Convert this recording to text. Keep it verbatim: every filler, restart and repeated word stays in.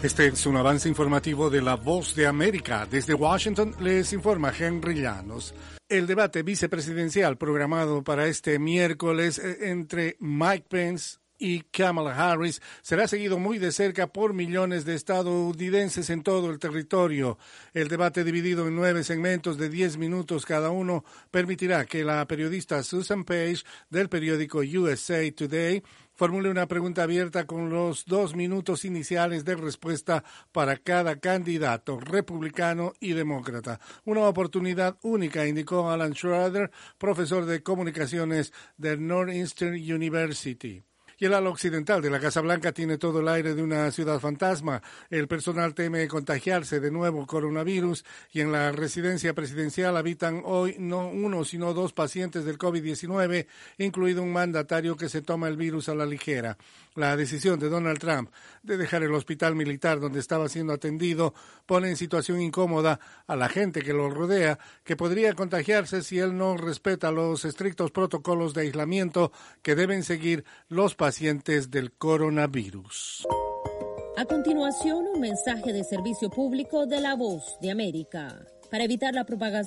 Este es un avance informativo de La Voz de América. Desde Washington les informa Henry Llanos. El debate vicepresidencial programado para este miércoles entre Mike Pence y Kamala Harris será seguido muy de cerca por millones de estadounidenses en todo el territorio. El debate, dividido en nueve segmentos de diez minutos cada uno, permitirá que la periodista Susan Page del periódico U S A Today formule una pregunta abierta con los dos minutos iniciales de respuesta para cada candidato, republicano y demócrata. Una oportunidad única, indicó Alan Schroeder, profesor de comunicaciones del Northeastern University. Y el ala occidental de la Casa Blanca tiene todo el aire de una ciudad fantasma. El personal teme contagiarse de nuevo coronavirus y en la residencia presidencial habitan hoy no uno, sino dos pacientes del COVID diecinueve, incluido un mandatario que se toma el virus a la ligera. La decisión de Donald Trump de dejar el hospital militar donde estaba siendo atendido pone en situación incómoda a la gente que lo rodea, que podría contagiarse si él no respeta los estrictos protocolos de aislamiento que deben seguir los pacientes del coronavirus. A continuación, un mensaje de servicio público de La Voz de América. Para evitar la propagación